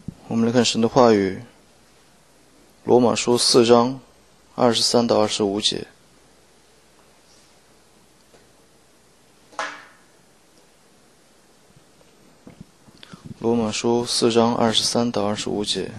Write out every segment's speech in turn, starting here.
我们来看神的话语，罗马书4章23到25节。罗马书4章23到25节。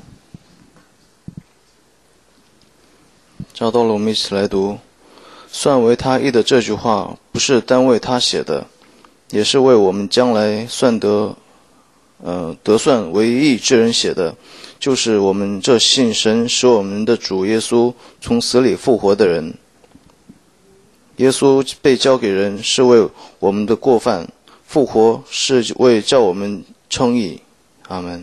找到了，我们一起来读。算为他义的这句话，不是单为他写的，也是为我们将来算得算为义之人写的，就是我们这信神使我们的主耶稣从死里复活的人。耶稣被交给人，是为我们的过犯；复活是为叫我们称义。阿门。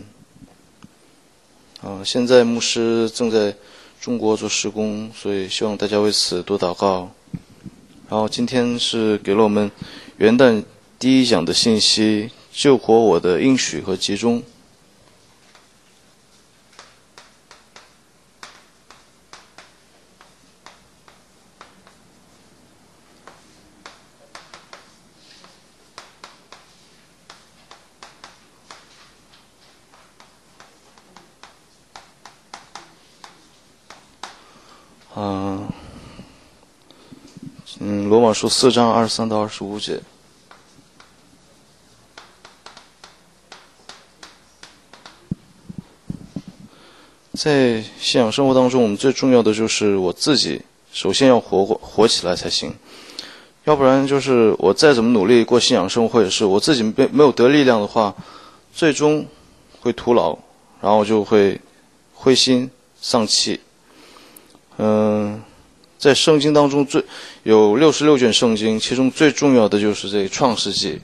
现在牧师正在中国做施工，所以希望大家为此多祷告。然后今天是给了我们元旦第一讲的信息，救活我的应许和集中。罗马书4章23到25节。在信仰生活当中，我们最重要的就是我自己，首先要活起来才行。要不然就是我再怎么努力过信仰生活，也是我自己没有得力量的话，最终会徒劳，然后就会灰心丧气。在圣经当中有66卷圣经，其中最重要的就是这个创世纪。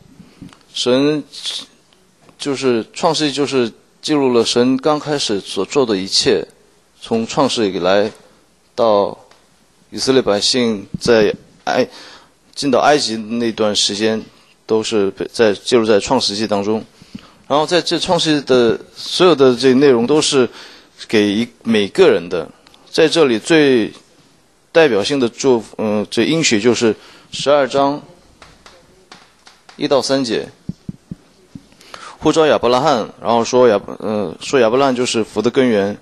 创世纪就是记录了神刚开始所做的一切，从创世以来到以色列百姓进到埃及那段时间，都是记录在创世纪当中。然后在这创世纪的所有的这内容都是给每个人的。在这里最代表性的这应许就是12章1到3节，呼召亚伯拉罕，然后说亚伯拉罕就是福的根源。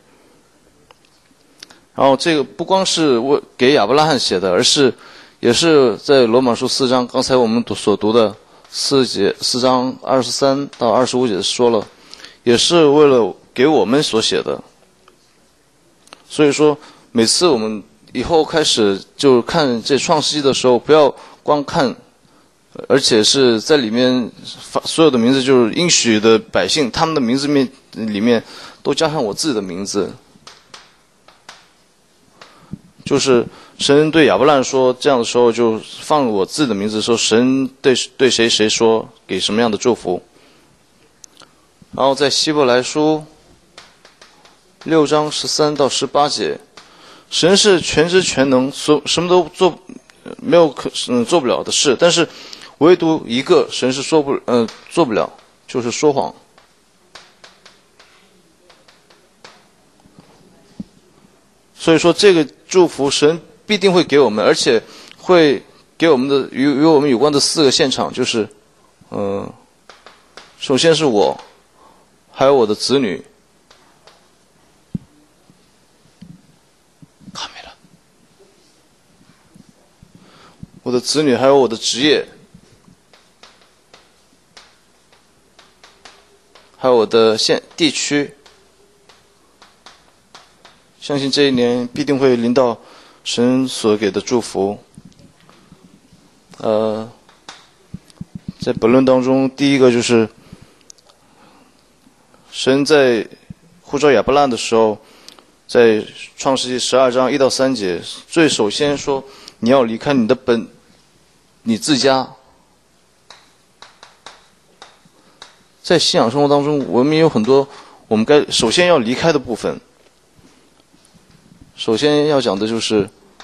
然后这个不光是给亚伯拉罕写的，也是在罗马书4章刚才我们所读的4章23到25节说了，也是为了给我们所写的。所以说每次我们以后开始就看这创世纪的时候，不要光看，而且是在里面所有的名字就是应许的百姓，他们的名字里面都加上我自己的名字。就是神对亚伯拉罕说这样的时候，就放我自己的名字，说神对谁说给什么样的祝福。然后在希伯来书6章13到18节，神是全知全能，什么都没有做不了的事，但是唯独一个神是做不了，就是说谎。所以说这个祝福神必定会给我们，而且会给我们的与我们有关的4个现场，就是首先是我，还有我的子女。我的子女，还有我的职业，还有我的地区。相信这一年必定会临到神所给的祝福。在本论当中，第一个就是神在呼召亚伯拉罕的时候，在创世纪12章1到3节，最首先说你要离开你自家。在信仰生活当中，我们有很多我们首先要离开的部分。首先要讲的就是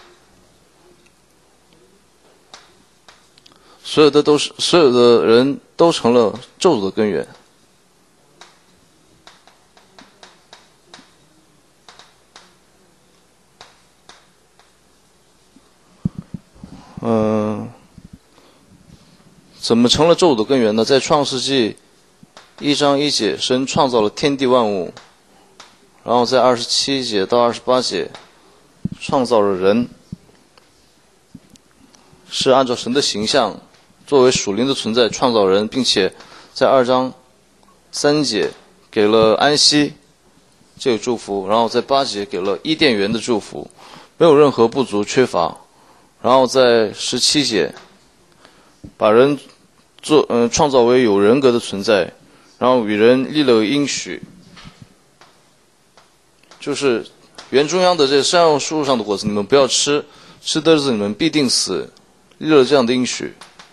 所有的人都成了咒诅的根源。怎么成了咒诅的根源呢？在创世纪1章1节，神创造了天地万物， 然后在27节到28节创造了人，是按照神的形象作为属灵的存在创造人，并且在2章3节给了安息这个祝福，然后在8节给了伊甸园的祝福，没有任何不足缺乏。然后在17节把人创造为有人格的存在，然后与人立了应许，就是园中央的这山药树上的果子你们不要吃，吃的日子你们必定死，立了这样的应许。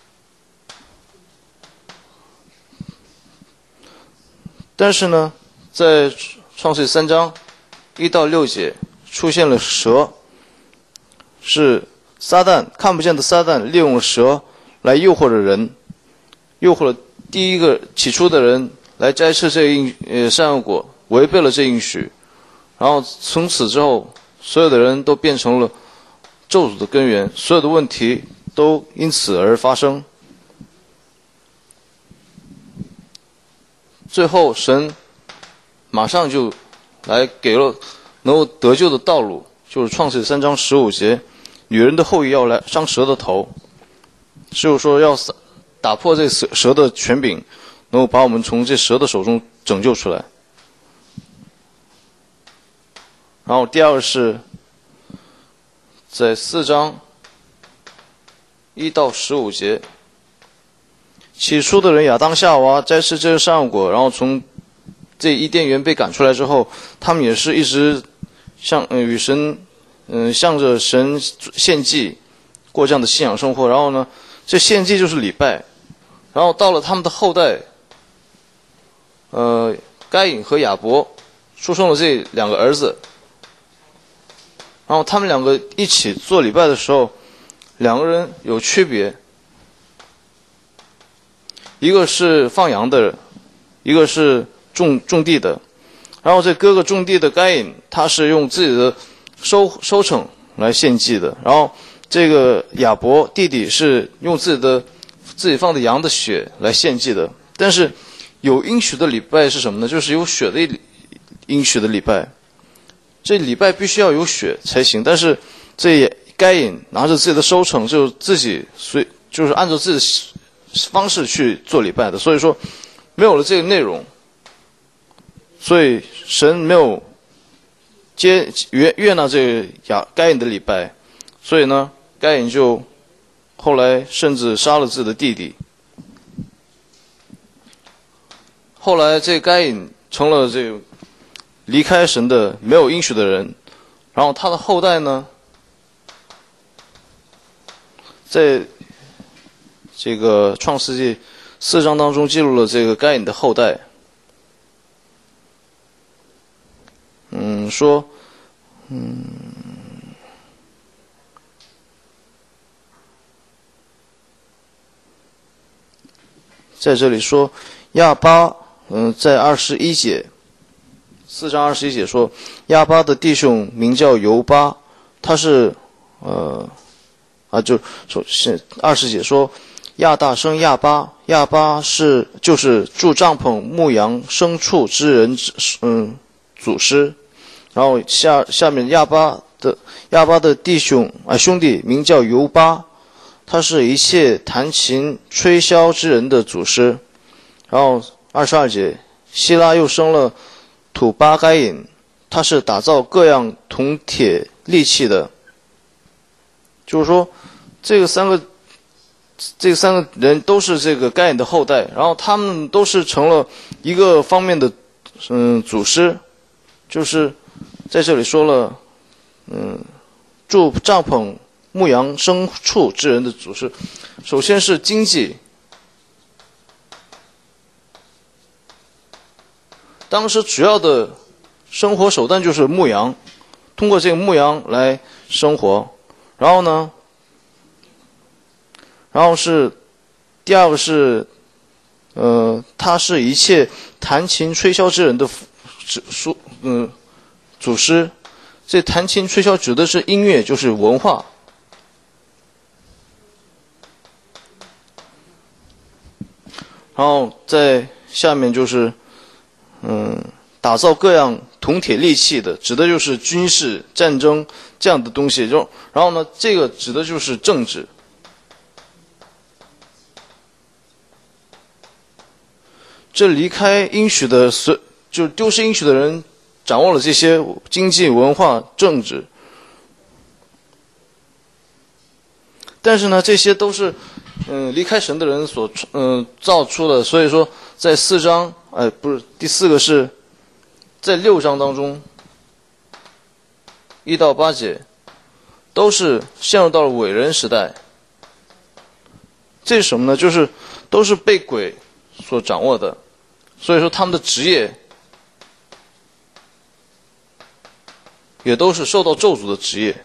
但是呢，在创世记3章1到6节出现了蛇，是撒旦，看不见的撒旦利用了蛇来诱惑着人，诱惑了第一个起初的人来摘吃这善恶果，违背了这应许，然后从此之后所有的人都变成了咒诅的根源，所有的问题都因此而发生。最后神马上就来给了能够得救的道路，就是创世3章15节，女人的后裔要来伤蛇的头，就是说要打破这蛇的权柄，能够把我们从这蛇的手中拯救出来。然后第二个是在4章1到15节，起初的人亚当夏娃摘吃这个善恶果，然后从这伊甸园被赶出来之后，他们也是一直与神向着神献祭，过这样的信仰生活。然后呢，这献祭就是礼拜。然后到了他们的后代，该隐和亚伯出生了这2个儿子，然后他们2个一起做礼拜的时候，2个人有区别，一个是放羊的，一个是种地的。然后这哥哥种地的该隐，他是用自己的收成来献祭的，然后这个亚伯弟弟是用自己放的羊的血来献祭的。但是有应许的礼拜是什么呢？就是有血的应许的礼拜，这礼拜必须要有血才行。但是这该隐拿着自己的收成，就自己就是按照自己的方式去做礼拜的，所以说没有了这个内容，所以神没有悦纳这个该隐的礼拜，所以呢，该隐就后来甚至杀了自己的弟弟。后来这个该隐成了这个离开神的没有应许的人，然后他的后代呢，在这个创世纪4章当中记录了这个该隐的后代。在这里说亚巴，在21节，4章21节说亚巴的弟兄名叫犹巴，他是就首先20节说亚大生亚巴，亚巴就是住帐篷牧羊牲畜之人祖师。然后下面亚巴的弟兄兄弟名叫犹巴，他是一切弹琴吹箫之人的祖师。然后22节，希拉又生了土巴该隐，他是打造各样铜铁利器的。就是说这三个人都是这个该隐的后代，然后他们都是成了一个方面的祖师，就是在这里说了住帐篷牧羊牲畜之人的祖师。首先是经济，当时主要的生活手段就是牧羊，通过这个牧羊来生活。然后呢，是第二个是他是一切弹琴吹箫之人的祖师。这弹琴吹箫指的是音乐，就是文化。然后在下面就是打造各样铜铁利器的，指的就是军事战争这样的东西。然后呢，这个指的就是政治。这离开应许的，就是丢失应许的人，掌握了这些经济、文化、政治。但是呢，这些都是离开神的人所造出的。所以说，在4章，不是第4个是在6章当中1到8节，都是陷入到了伟人时代。这是什么呢？就是都是被鬼所掌握的。所以说他们的职业也都是受到咒诅的职业。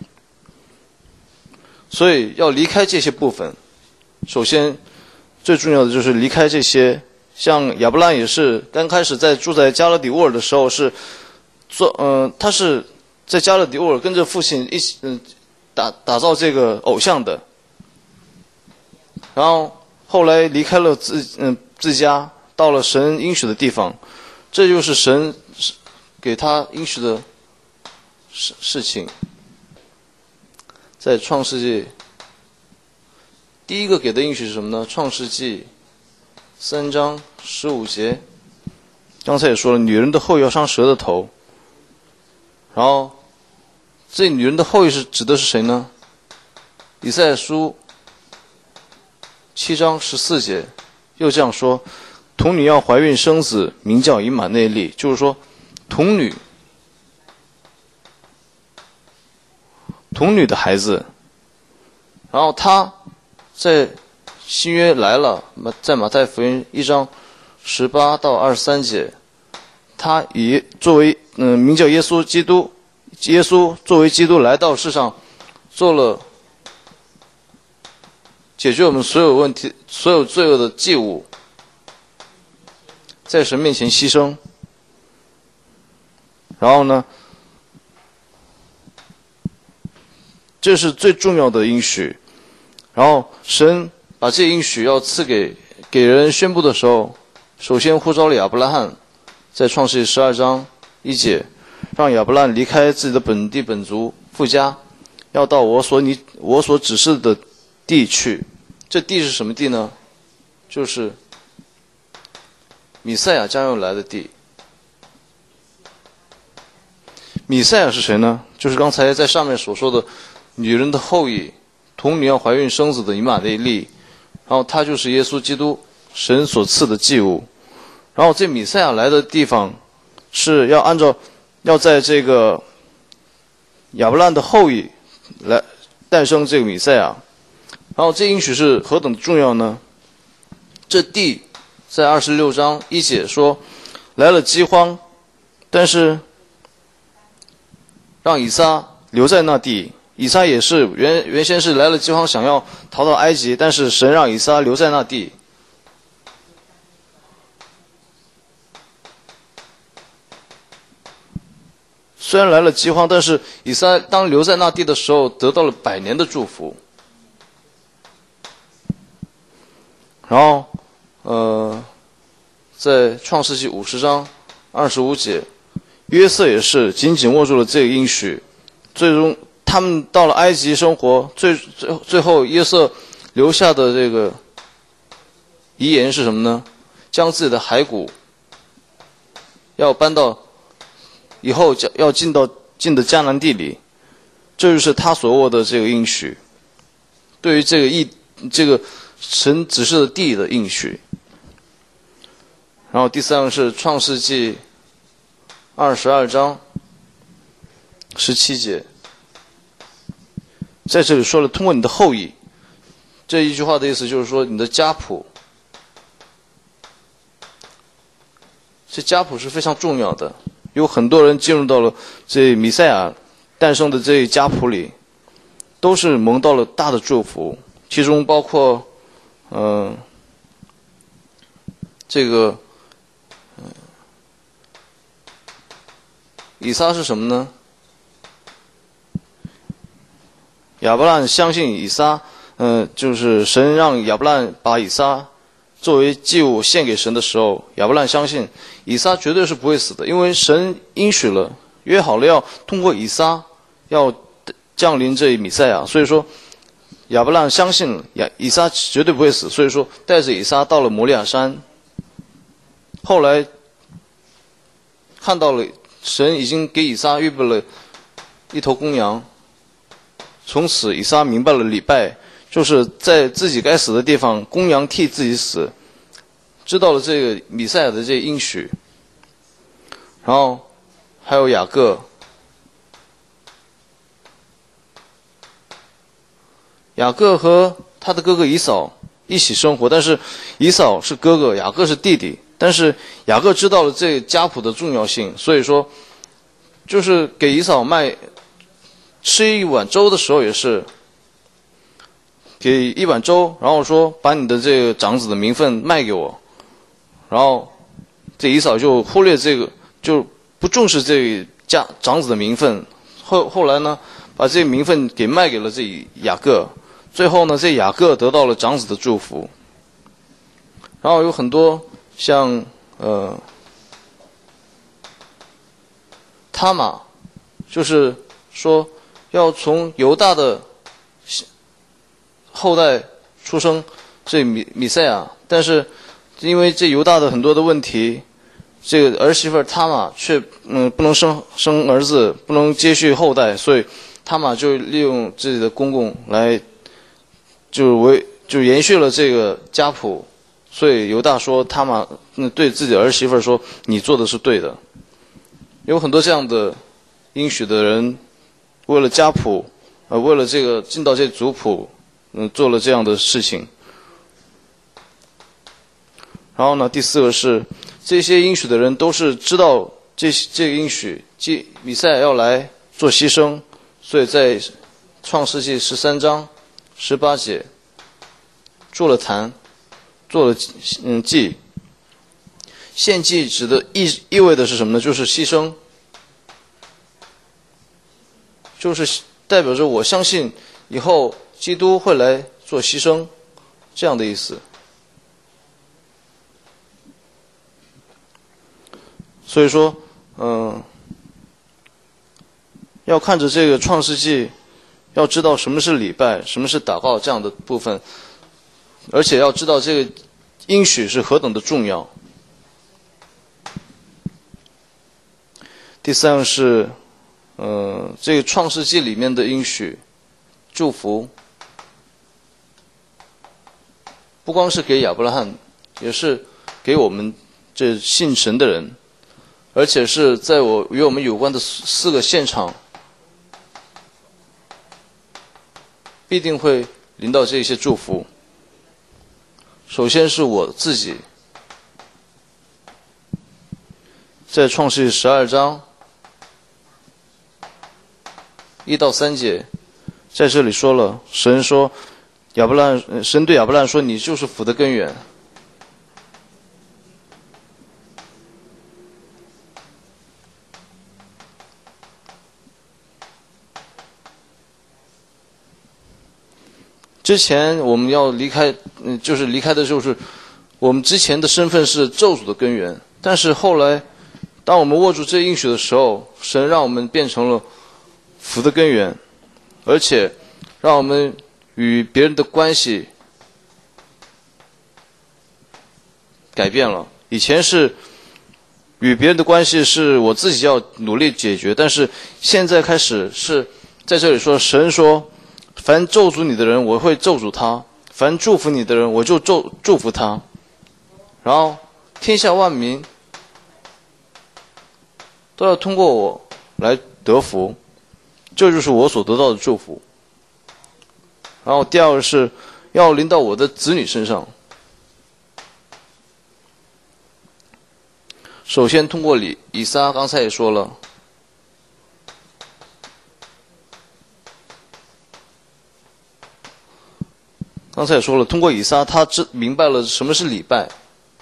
所以要离开这些部分，首先最重要的就是离开这些。像亚伯拉罕也是刚开始住在加勒底乌尔的时候是他是在加勒底乌尔跟着父亲一起打造这个偶像的。然后后来离开了自家，到了神应许的地方，这就是神给他应许的事情。在创世纪第一个给的应许是什么呢？创世纪3章15节，刚才也说了，女人的后裔要伤蛇的头。然后这女人的后裔指的是谁呢？以赛亚书7章14节又这样说，童女要怀孕生子，名叫以马内利。就是说童女的孩子。然后他在新约来了，在马太福音1章18到23节，他以作为名叫耶稣基督，耶稣作为基督来到世上，做了解决我们所有问题、所有罪恶的祭物，在神面前牺牲。然后呢，这是最重要的应许。然后神把这应许要赐给人宣布的时候，首先呼召了亚伯拉罕，在创世纪12章1节，让亚伯拉罕离开自己的本地本族父家，要到我所指示的地去。这地是什么地呢？就是弥赛亚将要来的地。弥赛亚是谁呢？就是刚才在上面所说的女人的后裔，童女要怀孕生子的以马内利。然后他就是耶稣基督，神所赐的祭物。然后这弥赛亚来的地方是要在这个亚伯拉罕的后裔来诞生这个弥赛亚。然后这应许是何等重要呢？这地在26章1节说，来了饥荒，但是让以撒留在那地。以撒也是原先是来了饥荒，想要逃到埃及，但是神让以撒留在那地。虽然来了饥荒，但是以撒当留在那地的时候，得到了100年的祝福。然后在创世纪50章25节，约瑟也是紧紧握住了这个应许，最终他们到了埃及生活，最后约瑟留下的这个遗言是什么呢？将自己的骸骨要搬到以后要进的迦南地里，这就是他所握的这个应许，对于这个神指示的地的应许。然后第三个是创世纪22章17节，在这里说了通过你的后裔，这一句话的意思就是说你的家谱，这家谱是非常重要的。有很多人进入到了这弥赛亚诞生的这家谱里，都是蒙到了大的祝福，其中包括这个以撒是什么呢？亚伯拉罕相信以撒，就是神让亚伯拉罕把以撒作为祭物献给神的时候，亚伯兰相信以撒绝对是不会死的，因为神应许了，约好了要通过以撒要降临这弥赛亚，所以说亚伯兰相信以撒绝对不会死，所以说带着以撒到了摩利亚山。后来看到了神已经给以撒预备了一头公羊，从此以撒明白了礼拜就是在自己该死的地方，公羊替自己死，知道了这个弥赛亚的这个应许。然后还有雅各，雅各和他的哥哥以扫一起生活，但是以扫是哥哥，雅各是弟弟。但是雅各知道了这个家谱的重要性，所以说就是给以扫吃一碗粥的时候也是给一碗粥，然后说把你的这个长子的名分卖给我，然后这以扫就忽略这个，就不重视这个长子的名分。后来呢，把这个名分给卖给了这雅各，最后呢，这雅各得到了长子的祝福。然后有很多像他玛，就是说要从犹大的后代出生这弥赛亚，但是因为这犹大的很多的问题，这个儿媳妇他玛却不能生儿子，不能接续后代，所以他玛就利用自己的公公来就延续了这个家谱。所以犹大说他玛对自己的儿媳妇说你做的是对的。有很多这样的应许的人，为了家谱为了这个进到这族谱做了这样的事情。然后呢，第四个是这些应许的人都是知道这个应许弥赛亚要来做牺牲，所以在创世纪13章18节做了坛，做了祭。献祭指的意味的是什么呢？就是牺牲，就是代表着我相信以后基督会来做牺牲，这样的意思。所以说要看着这个创世纪，要知道什么是礼拜，什么是祷告这样的部分，而且要知道这个应许是何等的重要。第三个是这个创世纪里面的应许祝福，不光是给亚伯拉罕，也是给我们这信神的人，而且是在与我们有关的4个现场必定会临到这些祝福。首先是我自己，在创世纪12章1到3节，在这里说了，神对亚伯兰说，你就是福的根源。之前我们要离开，就是离开的就是我们之前的身份是咒诅的根源，但是后来当我们握住这应许的时候，神让我们变成了福的根源，而且让我们与别人的关系改变了。以前是与别人的关系是我自己要努力解决，但是现在开始是在这里说，神说凡咒诅你的人我会咒诅他，凡祝福你的人我就祝福他，然后天下万民都要通过我来得福，这就是我所得到的祝福。然后第二个是要临到我的子女身上，首先通过以撒，刚才也说了，通过以撒他明白了什么是礼拜。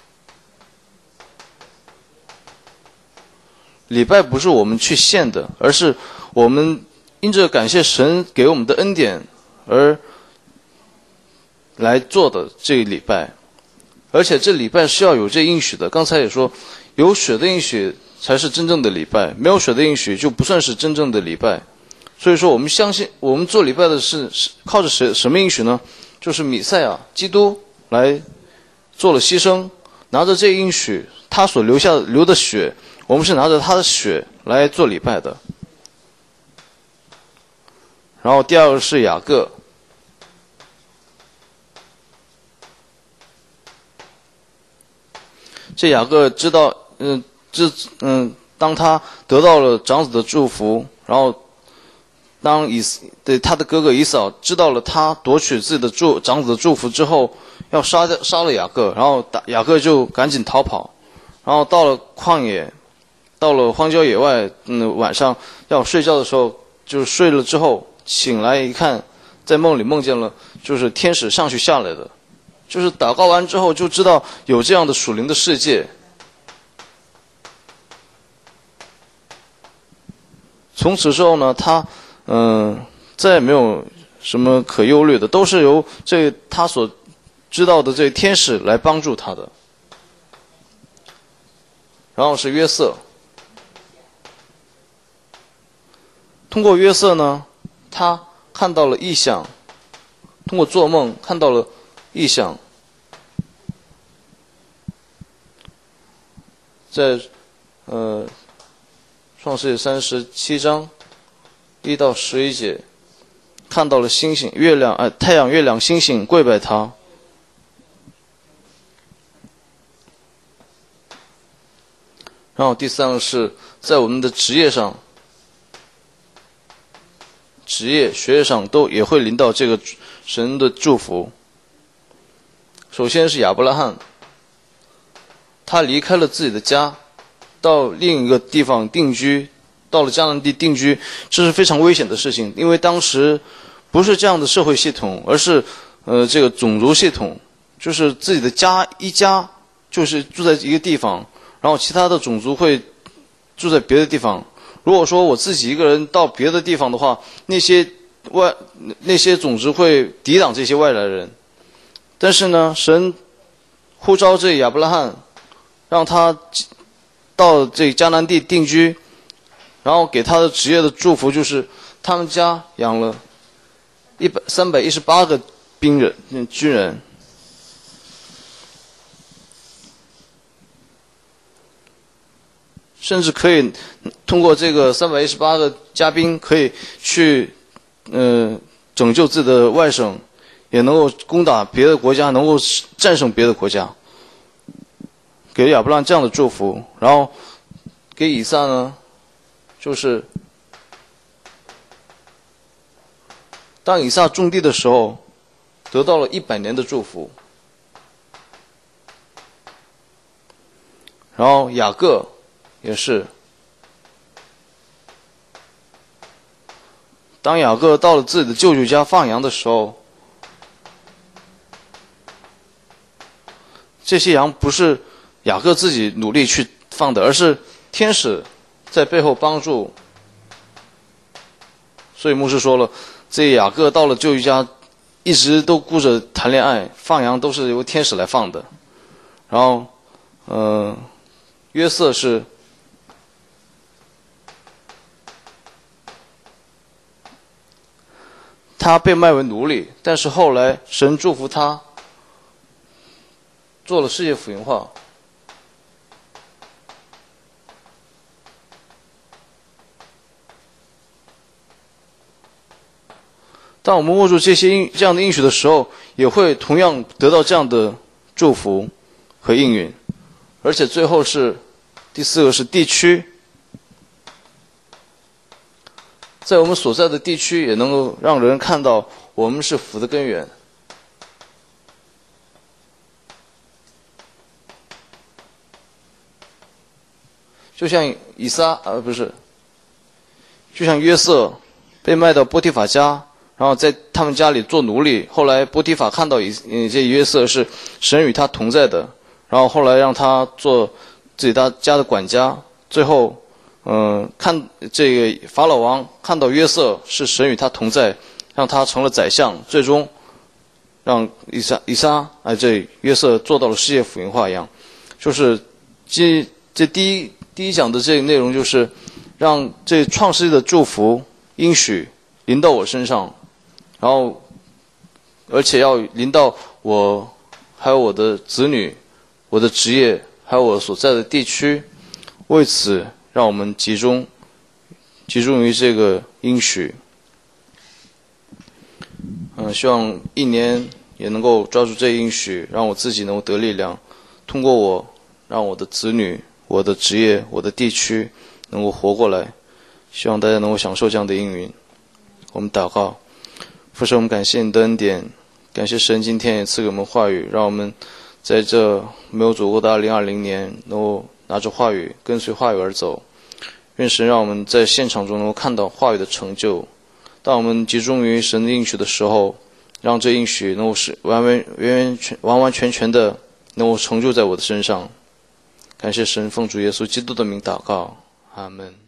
礼拜不是我们去献的，而是我们因着感谢神给我们的恩典而来做的这个礼拜。 而且这礼拜是要有这应许的。刚才也说，有血的应许才是真正的礼拜，没有血的应许就不算是真正的礼拜。所以说，我们相信，我们做礼拜的是靠着什么应许呢？就是弥赛亚基督来做了牺牲，拿着这应许，他所流的血，我们是拿着他的血来做礼拜的。然后第二个是雅各。这雅各知道，当他得到了长子的祝福，然后当他的哥哥以扫知道了他夺取自己的长子的祝福之后，要杀了雅各，然后雅各就赶紧逃跑，然后到了旷野，到了荒郊野外，晚上要睡觉的时候，就是睡了之后醒来一看，在梦里梦见了，就是天使上去下来的。就是祷告完之后就知道有这样的属灵的世界。从此之后呢，他再也没有什么可忧虑的，都是由他所知道的这天使来帮助他的。然后是约瑟，通过约瑟呢，他看到了异象，通过做梦看到了异象，在创世记37章1到11节，看到了星星、太阳、月亮、星星跪拜他。然后第三个是在我们的职业上、学业上都也会临到这个神的祝福。首先是亚伯拉罕，他离开了自己的家，到另一个地方定居，到了迦南地定居，这是非常危险的事情，因为当时不是这样的社会系统，而是这个种族系统，就是自己的一家就是住在一个地方，然后其他的种族会住在别的地方。如果说我自己一个人到别的地方的话，那些种族会抵挡这些外来人。但是呢，神呼召这亚伯拉罕，让他到这迦南地定居，然后给他的职业的祝福就是他们家养了318个军人。甚至可以通过这个318个家兵，可以去拯救自己的外甥，也能够攻打别的国家，能够战胜别的国家。给亚伯拉罕这样的祝福，然后给以撒呢，就是当以撒种地的时候，得到了100年的祝福。然后雅各也是，当雅各到了自己的舅舅家放羊的时候，这些羊不是雅各自己努力去放的，而是天使在背后帮助。所以牧师说了，这雅各到了舅舅家，一直都顾着谈恋爱，放羊都是由天使来放的。然后，约瑟是他被卖为奴隶，但是后来神祝福他做了世界福音化。当我们握住这样的应许的时候，也会同样得到这样的祝福和应允。而且最后是第4个是地区，在我们所在的地区也能够让人看到我们是福的根源。就像就像约瑟被卖到波提法家，然后在他们家里做奴隶，后来波提法看到这约瑟是神与他同在的，然后后来让他做自己家的管家，最后看这个法老王看到约瑟是神与他同在，让他成了宰相，最终让约瑟做到了世界福音化一样。就是这第一讲的这个内容，就是让这创世纪的祝福应许临到我身上，然后而且要临到我，还有我的子女、我的职业，还有我所在的地区。为此，让我们集中于这个应许。希望一年也能够抓住这应许，让我自己能够得力量，通过我，让我的子女、我的职业、我的地区能够活过来。希望大家能够享受这样的应允。我们祷告，父神，我们感谢你的恩典，感谢神今天也赐给我们话语，让我们在这没有走过的2020年能够拿着话语，跟随话语而走。愿神让我们在现场中能够看到话语的成就。当我们集中于神的应许的时候，让这应许能够是完完全全的能够成就在我的身上。感谢神，奉主耶稣基督的名祷告，阿们。